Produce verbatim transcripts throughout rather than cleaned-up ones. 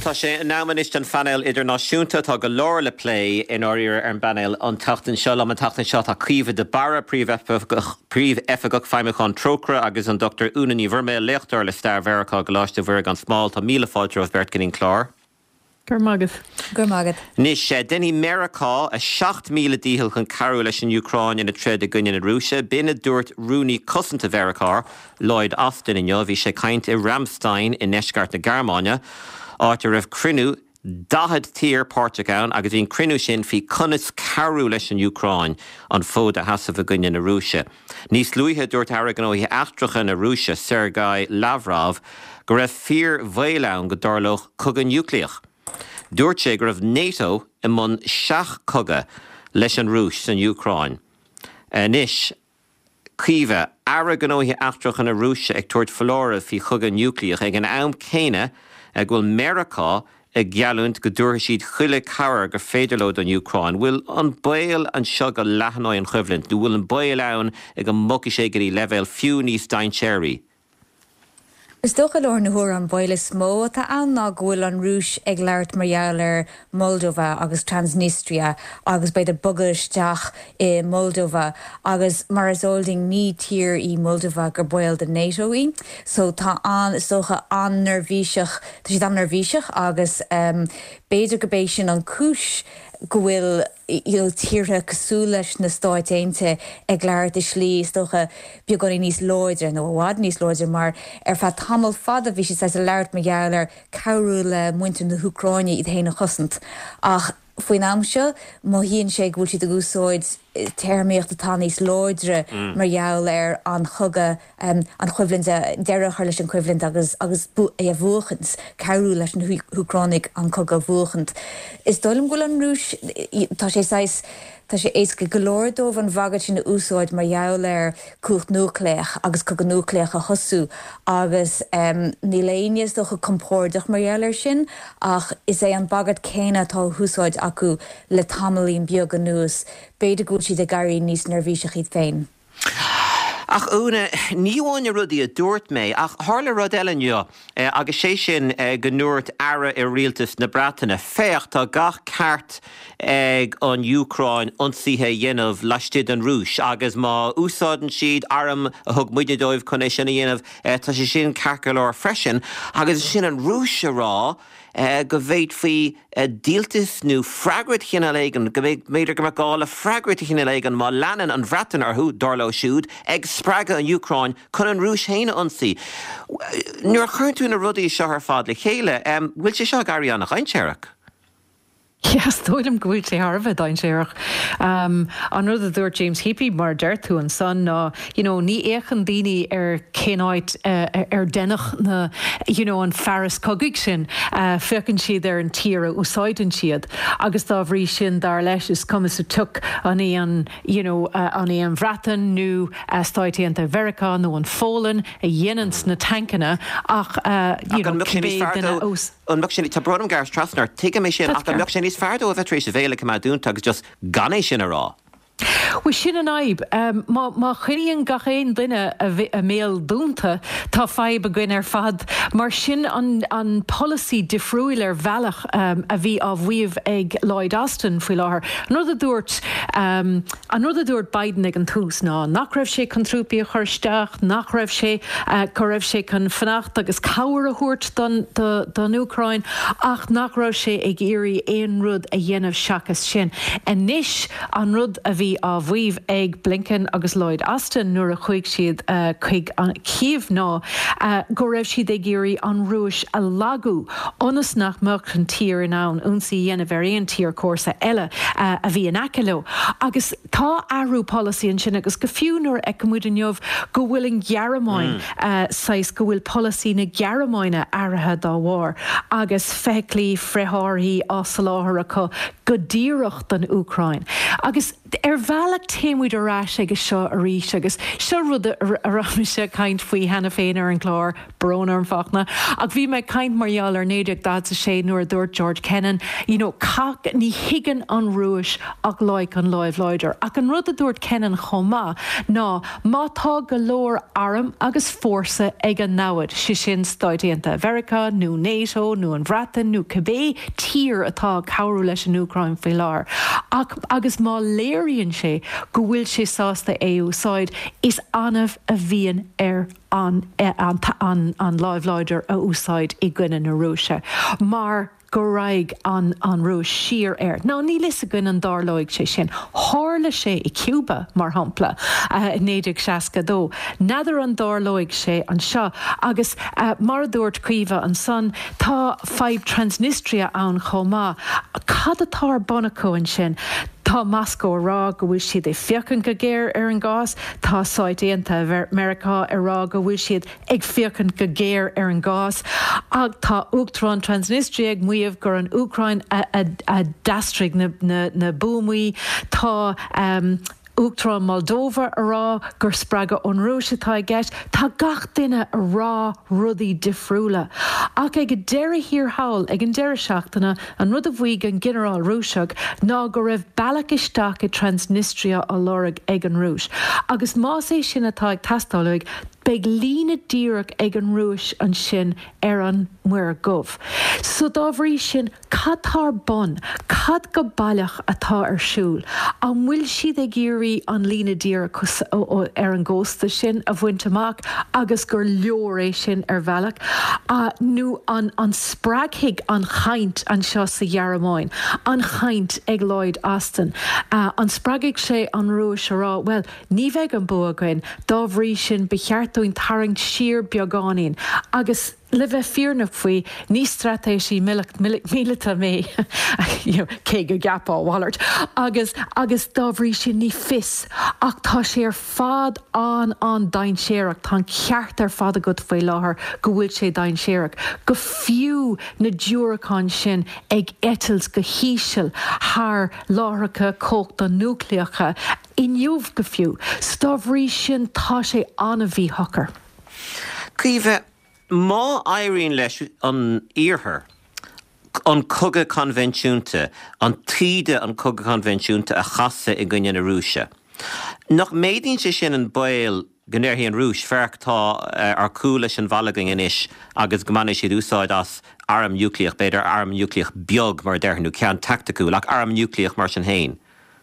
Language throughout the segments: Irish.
Tá sé námanis an fanel idirnáisiúnta tá go leor le play in áir ar an banel an tatan seo am an tatan seo a críomh de bara príomh efagach feimimechan trocra agus an Doctor Una ní bhirrma leachtar le stair Verachá go láiste bhir an smáil tá míle fáilte of bert cinning chlár. Gur magad. Gur magad. Nis sé denní Mericá a seacht míle díhil chun carú leis an Ucráin ina tred a gunine na Rúise, bina dúirt Rúni cosanta Verachá, Lloyd Austin in bhí sé caint i Ramstein in Neisgart na Garmáine, áit a raibh crinú dahad tír Portugán agus bhín crinú sin fi conas carú leis an Ucráin an fód a hasamh a gunine na Rúise. Níos luithe dúirt aragan ó hi achtracha na Rúise Sergei Lavrov go raibh fíor bhéileán go darloch cogan núcleach. Dúirt sé go raibh NATO i mun seach coga leis an Rúis san Ucráin. Anis, cíomh aragan ó hi achtracha na Rúise ag tuairt flóra fi cogan núcleach ag an am céine ag bhfuil Mericá ag gealúnt go dúir siad chuile cabhar gur féidirlód an Ucráin. Bhfuil an bail an seo go leathanáid an chuimhlint, nó bhfuil an bail ann ag an muci sé gurí level fiú níos dainséirí. Is dócha leor na huair an bhaile smó tá an ná ghfuil an Rúis ag leirt margheall Moldova agus Transnistria agus beidir bugaisteach i Moldova agus mar is olding ní tír í Moldova gur buil de NATO í. So tá an is dócha an nervíiseach, tá siad an nervíiseach agus um, beidir go béis sin an cúis go bhfuil il tíre cosú leis na stáit éinte ag leir de slí stocha beagán níos loidre nó bhád níos loidre mar ar fa tamil fad a bhí sé a leirt me geallar cabhrú le muintir na Ucráine iad héna chosant. Ach faoin amseo, má híonn sé gúil siad a gúsáid termíocht atá níos loidre mar gheall ar an chuga um, an chuimhlinte deire chuir leis an chuimhlint agus agus é a bhuachans cabhrú leis an Ucráinnig an chuga bhuachant. Is dólam gúil an Rúis tá sé sais Tá sé éasca golóirdómh an bhagad sin na úsáid mar gheall ar cúcht núcléach agus coga núcléach a chosú agus um, ní léinias do go compórdach mar gheall ar sin ach is é an bagad céine tá úsáid acu le tamilín beag an nús beidir gúil siad a garí níos nervíiseach iad féin. Ach úna, níháinne rudí a dúirt mé, ach hála rud eileanneo, eh, agus sé sin eh, gnúirt ara i rialtas na Breataine, fécht tá gach ceart ag an Ucráin ionsaithe dhéanamh leistíd an Rúis, agus má úsáidan siad aram a thug muide dóibh chun é sin a dhéanamh, eh, tá sé sin cearcail leir freisin, agus sin an Rúis a rá, Uh, go bhéid fao uh, díaltas nó freagrat chinna léigen, go bhéid méidir go meáil a freagrat chinna léigen má leanan an bhreatan arthú darló siúd ag sppraga an Ucráin chun an Rúis héine ansaí. Nuair chuirtú na rudaí seo ar fád le chéile, um, bhfuil sé seo garí annach einsearach? Yes, dóilm gohfuil sé Harbh dain séireach. Um, an rud a dúirt James Heapy mar deirtú an son ná, you know, ní échan daoine ar cénáid uh, ar denach na, you know, an fearras cogaigh sin uh, fecinn siad ar an tíre úsáidan siad. Agus dá bhrí sin dar leis is cumas a tuc an é an, you know, uh, an é an bhreatan nó uh, stáitianta Verachá nó an fólan a dhéanans na tancanna ach, uh, you know, cibé duna os. An muc sin tá brodum gar strasnar, tuige mé sin ach an muc sin is feardó a bheitrééis a bhéile má dúnta agus just ganéis sin a rá. Well, sin an aib, um, má, má chuiríonn gach éon duine a, a méal dúnta tá feib a gcuin ar fad, mar sin an, an policy difriúil ar bhealach um, a bhí á bhuiamh ag Lloyd Austin faoi láthair. An rud a dúirt um, an rud a dúirt Biden ag an tús ná nach raibh sé chun trúpaí a chuirsteach, nach raibh sé uh, go raibh sé chun fanacht agus cabhar a thuirt don, don, don Ucráin ach nach raibh sé ag éirí éon rud a dhéanamh seachas sin. Anis an rud a bhí á bhuiamh ag Blinken agus Lloyd Austin nuair a chuig siad uh, chuig an Kyiv ná uh, go raibh siad ag géirí an Rúis a lagú onas nach muc an tír in ann únsaí dhéanamh ar éon tír córsa eile uh, a bhí an aceló. Agus tá airú policy an sin agus go fiú nuair ag muid an neamh go bhfuil an gearamáin mm. uh, sais go bhfuil policy na gearamáine airithe dá bhár agus feclí freitheirthaí as láthair acu go díreach den Ucráin. Agus ar bhealach téimúid arás agus seo a rís agus seo rud aráise caint faoi hena féin ar an chlár brón ar an fachna ach bhí me caint marall ar néideach dá a sé nuair dúirt George Kennan you know, cac ní higan an rúis ach leid an láimh leidir ach an rud a dúirt Kennan chomá ná mátá go leor arm agus fórsa ag an náid si sin stáidíanta America nó NATO nó an Bhreatain nó Cabbé tír atá cabhrú leis an Ucrain faoi lár ach agus má léiríonn sé go bhfuil sé sásta é úsáid is anmh a bhíonn ar an an an an láimh leidir a úsáid i gcuine na rúise mar go raig an an rúis siar air. Ná ní lis a gunn an dárlóig sé sin. Hála sé i Cuba mar hampla uh, néidir seaca dó. Nadidir an dárlóig sé an seo agus uh, mar dúirt cuimhe an son tá feib Transnistria an chomá. Cad atá Bonaco an sin. Tá Moscow rá go bhfuil siad é fiochan go géir ar an gás, tá sáidéanta America ar rá go bhfuil siad ag fiochan go géir ar an gás, ag tá Uachtarán Transnistria ag muomh gur an Ucrain a, a, a dastrigh na, na, na búmaí, tá um, Uachtarán Moldova ará gur spreaga an rúisitá gceist, tá gach duine a rá rudaí difriúla. Ach ag an deireadh hir hail ag an deireadh seachtaina an rud a bhuaig an generál rúiseach ná go raibh bailach isteach i Transnistria á lorg ag an rúis. Agus más é sin atá ag tastálaigh beag lína díreach ag an rúis an sin ar an muir gomh. So dá bhrí sin cad tar bon, cad go bailach atá ar siúl, an bhfuil siad ag géirí an lína díreach ar an ggósta sin a bhaint amach agus gur leor é sin ar bhealach a nó an, an sppraigthaigh an chaint an seo sa Dhearmáin, an chaint ag Lloyd Austin. Uh, an sppraigthaigh sé an rúis ará, well, ní bheith an bua againn, dá bhrí sin becheartúin tarraingt siar beagáín agus le bheith fearnach faoi ní stratéisí míleta mé cé go gapá bhallart agus agus dábhrí sin ní fis ach tá sé ar fad an an dain séireach tá ceart ar fad a go faoi láthair go bhfuil sé dain séireach go fiú na dúracán sin ag etils go híisiil thar láthracha cóchta núcleacha inniuh go fiú stábhrí sin tá sé anna bhí hocar. Cuimhe má éiríonn leis an iarthar an cogadh conventiúnta, an tíide an cogadh conventiúnta a chasa i gcoinne na Rúise. Nach méidaonn sé sin an bail go ndeirthaí an Rúis fearchtá uh, ar cúil leis an bhalagang inis agus go mbeadh siad úsáid as arm núcleach, beidir arm núcleach beag mar deirhnú ceann tacticú ach arm núcleach mar sin héin.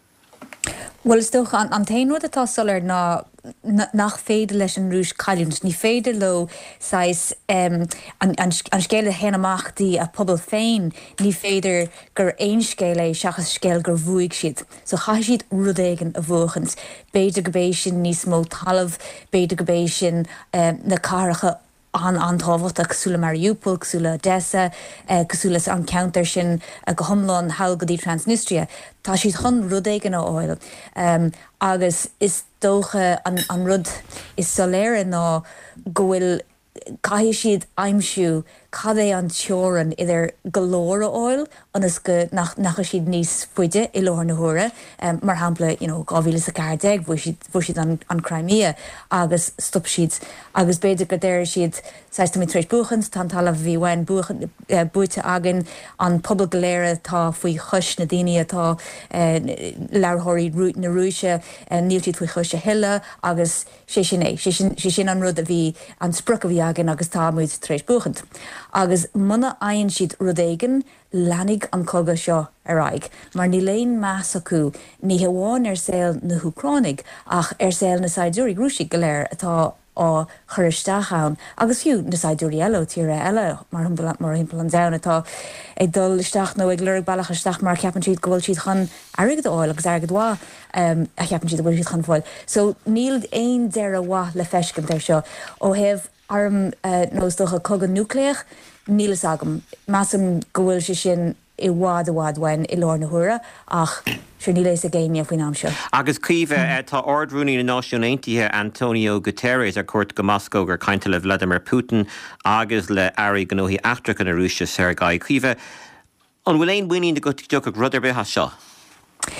Well, is toch an, an tain rud atá solar na, na nach féidir leis an rúis caiúnt, ní féidir lo sais um, an, an, an scéile hen amachtaí a pobl féin, ní féidir gur ein scéile seachas scéil gur bhuaig siad. So cha siad rudéigen a bhuachans, beidir go béis sin níos mó talamh, beidir go béis sin um, na caracha an antáhacht a cosúla Mariupol, cosúla Odessa, uh, cosúla an counter sin a go thomláin hailgadí Transnistria. Tá siad chun rudéigen á áil. Um, agus is dócha an, an rud is soléire ná go bhfuil caiithí siad aimsiú cad é an teoran idir golóra áil anas go nach, nach siad níos fuide i lór na húra um, mar hampla you know, gábhíle sa cardeg bhui siad an, an Crimea agus stop siad agus beidir go déir siad saiste mit treis buchans tan tal a bhí wein uh, buite agin an pobl goléire tá faoi chus na daine atá uh, learthirí rút na rúise uh, níltíad faoi chus a hiile agus sé sin é sé sin an rud a bhí an spruc a bhí agin agus tá muid treis buchant. Agus muna aon siad rudéigen leannig an cogadh seo ar aig, mar ní léon meas acu ní hamháin ar saoil na Ucráinnig ach ar saoil na Saidúrí grúsí go léir atá á churisteach ann, agus fiú na Saidúrí eile tíre eile mar mar himpeall an dain atá ag dul isteach nó ag lurg bailach isteach mar ceapan siad go bhfuil siad chun airgad áil agus airgad mhá um, a cheapan siad bhfuil siad chun fáil. So níl aon deir a mhá le feiscint ar seo ó heh arm uh, nóstocha cogadh núcleach nílas agam. Massam go bhfuil sé sin i bhád a bhád wein i lór na húra ach sure ní lééis a géine faoin am seo. Agus cuimhe mm. tá ordrúnaí na Náisiún Aontaithe Antonio Guterres ar cuairt go Moscow gur cainte le Vladimir Putin agus le airí gnóthaí eachtrach na Rúise Sergei. Cuimhe an bhfuil éon buíonn de go teach rud ar bheith seo?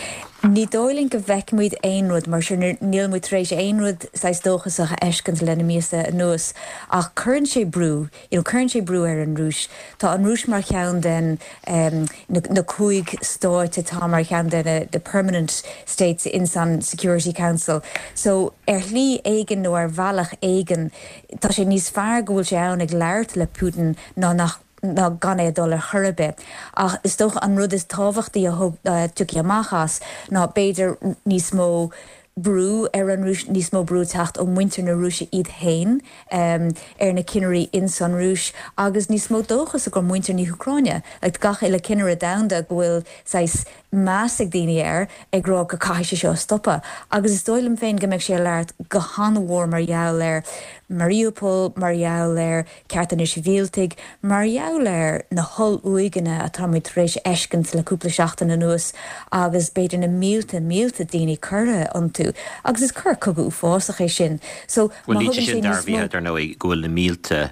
Ní dóilinn go bheicmid aonrúd mar sin níl muid rééis aonrúd sais dóchas a eiscint lena míosa nuas ach chuann sé brú, you know, chuann sé brú ar an rúis. Tá an rúis mar cheann den um, na, na cúig stáit tá mar cheann den the Permanent States Insan Security Council. So ar lí éigen nó ar bhealach éigen tá sé níos fearr go bhfuil sé ann ag leart le Putin ná nach na gan é dul ar churbe. Ach is toch an rud is tábhachtaí a thug uh, tuci amachas ná beidir níos mó brú ar an rúis níos mó brú tacht ó muintir na rúise iad hain um, ar na cineirí in san rúis agus níos mó dóchas a gur muintir ní Ucráine. Like gach ile cineire damda gohfuil sais másig daoine air ag rá go caiise seo stoppa. Agus is dóilm féin go mbeidh sé leart go hanmhór mar jaall air Mariupol, mar jaall air ceartan is bhíaltaigh, mar jaall air na hol uigine a tá muid rééis eiscint le cúpla seachtain na nuas agus beidir na mílta mílta daoine curtha antú. Agus is cur cogu fásach é sin. So well, ní sin darbhíad ar nó gohfuil na mílta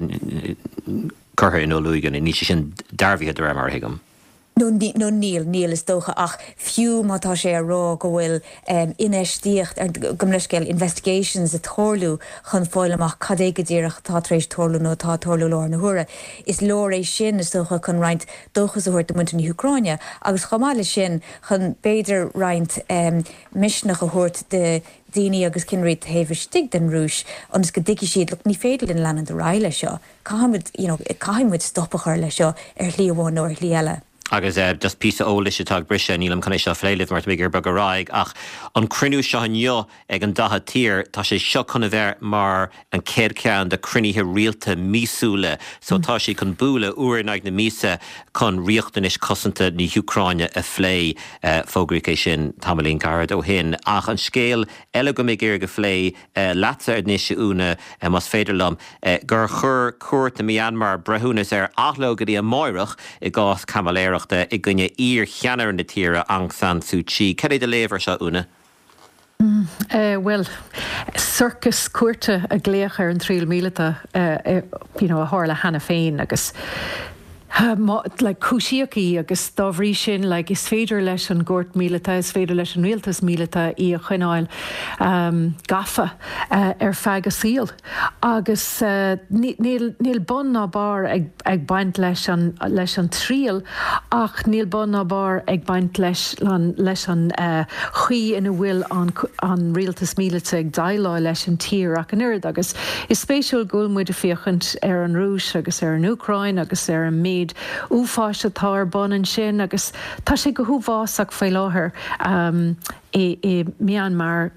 curtha in óluigan, ní sin darbhíad ar mar hiigem. No, no níl, níl is dócha ach fiú mátá sé a rá go bhfuil um, inéistíocht ar gomleiscéil investigations a tórlú chun fáileach cad é go ddíireach tá trééis tórlú nó tá tórlú lár na thura. Is leor é sin is dócha chun roinnt dóchas a thuirt muintir ní Ucráine, agus chamáile sin chun béidir roinnt um, misnach a thuirt de daoine agus cinréid taobh stig den rúis agus go dtigi siad le ní féidir in lean de ráile seo. Caiimiid, you know, caiimiid stoppa chuir le seo ar lí amháin nó ar lí eile. Agus uh, just pí ólis atá brise nílam chuna seo fléileh mar biggur bag aráig ach an crinú seo anneo ag an datha tír tá sé seo chuna bheith mar an céad ceann de criníthe rialta mísúla so mm. tá sé chun búla uair ag na mísa chun riochtanis cosanta ní Ucráine a phlé uh, fógraí sin tamlín garad ó hin ach an scéal eile go mé gur go phlé uh, leatsa ar níos úna uh, mas féidirlam uh, gur chur cuairt na Myanmar brethúnas ar athlógadí a máireach i gás camaléire i gunne ír cheanar na tíre Aung San Suu Kyi. Cad é de léver seo úna? Mm, uh, well, circus cuairte a gléach ar an tríl míleta uh, uh, you know, a hála hana féin agus Uh, ma, like cúisiaí agus dáhrí sin like, is féidir leis an gcuirt míleta is féidir leis an rialtas míleta í a chuineáil um, gafa uh, ar feig a síl agus uh, níl, níl bon ná bar ag, ag baint leis an, leis an tríal ach níl bon ná bar ag baint leis, an, leis an uh, chuí ina bhfuil an, an rialtas míleta ag dailá leis an tír ach an irid agus is spéisiúil gúilmuid a fiochant ar an rúis agus ar an Ucráin agus ar an méid úfáiste tá ar bon an sin agus tá sé go thuhásach fé láthair um, i, i Myanmar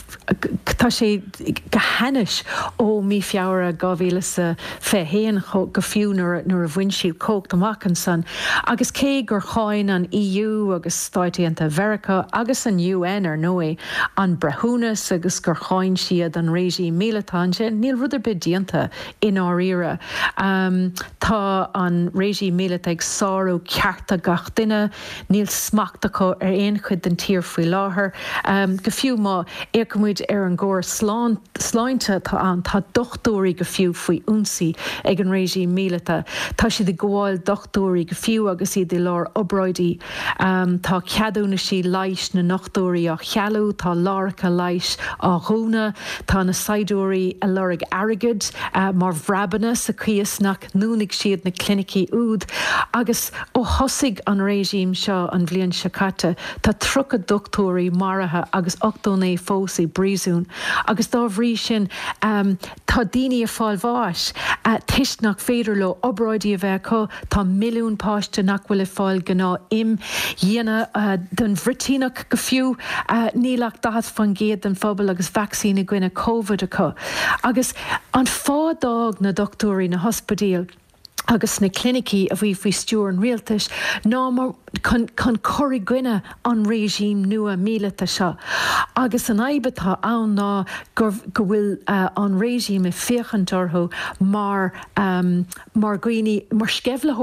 tá sé go hanis ó mí fiabhra gábhíle sa féhéan go fiú nuair a bhain siad cócht amach an san agus cé gur cháin an E U agus Stáitianta Mheiriceá agus an U N ar nóé an brethúnas agus gur cháin siad an réisí míletáin sin níl ruidir bedíanta in áíire um, tá an réisí míleta ag sáú cearta gach duine níl smachtacha ar aon chud den tír faoi láthair um, go fiú má éicmuid ar an ggóir sláinte tá an tá dochtúirí go fiú faoi únsaí ag an réisí míleta. Tá si de gháil dochtúirí go fiú agus iad i lár obráidí um, tá ceadúna sí leiis na nachtúirí a chealú tá láracha leiis á dhúna tá na saidúirí a lorg airgid uh, mar bhreabanna sa chuasnach núnig siad na clinicí úd agus ó thosaigh an réisím seo an bhliain secata tá trucha dochtúirí maratha agus ochtóné fósaí brísún agus dá bhrí sin um, tá daoine a fáil bháis uh, tuisnach féidir le obráidí a bheith có tá milliún páiste nach bhfuil fáil gná im dhéana uh, den bhritínach go fiú uh, nílach dahad fan géad den phobal agus vaccína gcuine COVID a có agus an fádág na dochtúirí na hospidíal agus na clinicí a bhí faoi stúr an rialtais ná mar chun choirigh gcuine an réisím nua míleta seo. Agus an aibatá ann ná go bhfuil uh, an réisím i féchan dorthú mar, um, mar, mar scebhlathirí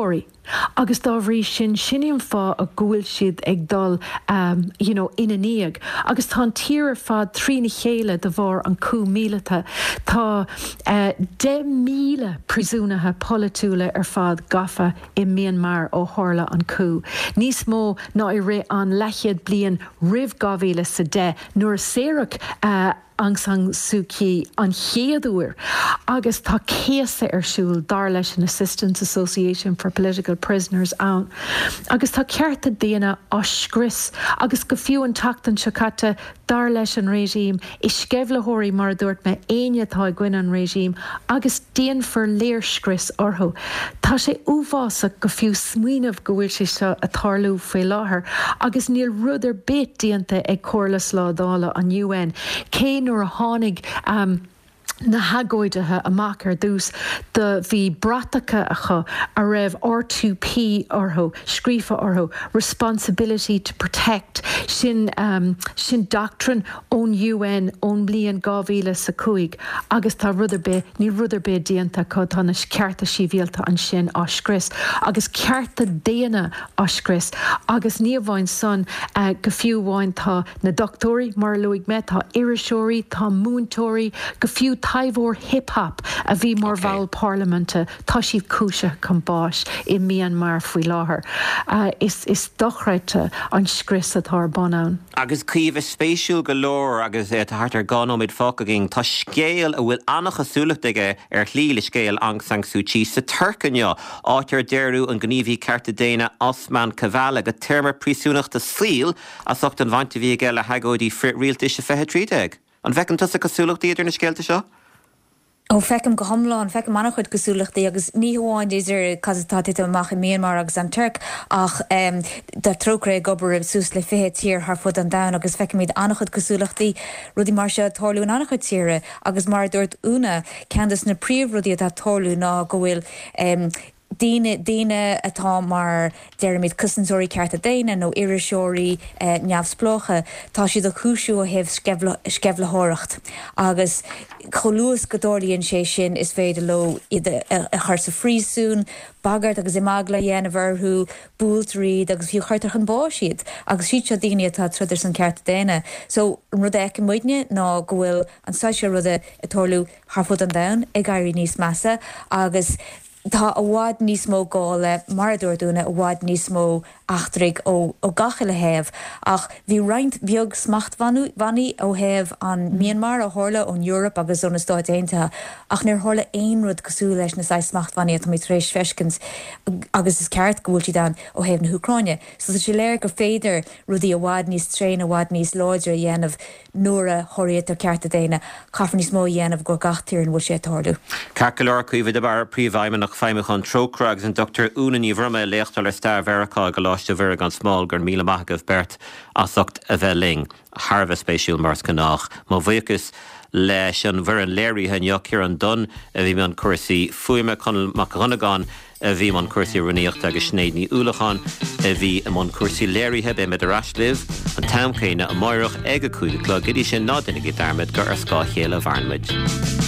Agus dá bhrí sin sinnim fá a ghúil siad ag dul um, you know, ina níag. Agus tá tíar fad trína chéile de bhór an cú míleta. Tá uh, de míle prisúnathe politúla ar fad gafa i Myanmar ó tharla an cú. Níos mó ná i ré an lechiad blian rih gáhíle sa de nuair séireach uh, Aung San Suu Kyi an chéadúir agus tá céasa ar siúil dar leis an Assistance Association for Political Prisoners ann. Agus tá cearta déana oscris agus go fiú an tatan secata dar leis an régime i sceblathirí mar dúirt me aonatá gcuin an régime agus déan for léirscris orthu. Tá sé uhása go fiú smuoinmh go bhfuil sé seo a tarlú faoi láthair agus níl rudidir bit déanta ag comhairlas ládála an U N. Cé nuair a tháinig um, na hagóidethe amach ar dús de bhí bratacha a chu a raibh R two P orthu, scríofa orthu, responsibility to protect sin um, sin doctrine ón U N ón blian gáhíle sa cuaig agus tá rudidir be ní rudidir be déanta chu tána cearta síbhialta an sin oscris agus cearta déana oscris agus ní bhhain son uh, go fiú bháin tá na doctórí mar luigh me tá iriseoirí tá múntóirí go fiú taimhór hip-hop a bhí mar Okay. bhall parlamente tá siad cúise compáis i Myanmar faoi láthair. Uh, is, is dochreite an scris atá banán. Agus cuimh spéisiúil go leor agus é thart ar ganóid fáca gin tá scéal a bhfuil annach asúlaigh ar chlí le scéal Aung San Suu Kyi sa Turcanne áitir deirú an gníomhí carta déine Osman Kavala go termar prísúnachta síl a socht an bhainte bhí geile hagóidí frit rialta se fethe trídeag. An bhecinn tusa cosúlachtaí idir na scéalta seo? ó fecem go thomláin fecem annach chuid cosúlachtaí agus ní hamháin idir casatátaí amach i Myanmar agus an Turc ach um, de trocra gobar sús le fithe tír thar fud an dain agus fecem iad annach chuid cosúlachtaí rudí mar se tharlú an annach chuid tíre agus mar dúirt úna ceandas na príomhrudí atá tharlú ná go bhfuil um, Díine díine atá mar deirimiid cusantúirí cearta déine nó iriseoirí uh, neamhsplocha tá siad a chúisiú a hebh sceblathireacht agus cholúas go dóirlíonn sé sin is féidir lo iad a, a chuir sa phríosún bagart agus imagla dhéanamh orthú búltarí agus fiú chuirteach an báisiad agus siad se daine atá truidir san cearta déine. So an rud ag an muidne ná go bhfuil an saise rud a tharlú thar fud an dain ag gairí níos measa agus Tá a bhád níos mó gála mar dúirúna a bhád níos mó achtraigh ó ó gacha le héamh ach bhí roinnt beag smacht vannaí ó héamh an Myanmar a tharla ón Eorop agus ón na Stáit Aontaithe ach níor tharla aon rud cosú leis na sais smacht vannaí atá mí tréis feiscins agus is ceart go bhfuil si dan ó héamh na Ucráine. So sé léir go féidir rudí a bhád níos tréin a bhád níos láidir a dhéanamh nuair a thoiríocht ar cearta déine chafar níos mó dhéanamh go gachtíir an bhfuil sé tarlú. Carcalar cuimhid a bar príomhhaimach feimime chun trocra agus an Doctor Una ní bhrama léachtar le stair Veracá go láiste bhir an smál gur míle maithagah bert asocht a bheith ling Harbh spéisiúil mars canach. Má bhuichas leis an bhar an léirithe neochar an don a bhí an cuasaí fuime chun machanagán a bhí an cuasaí runíocht agus snéad ní úlachán a bhí am an cuasaí léirithe be med a raslih an tamcéine a maireach ag a cúig le gidí sin nádinnig i darmid gur ar scá chéile bharnmuid.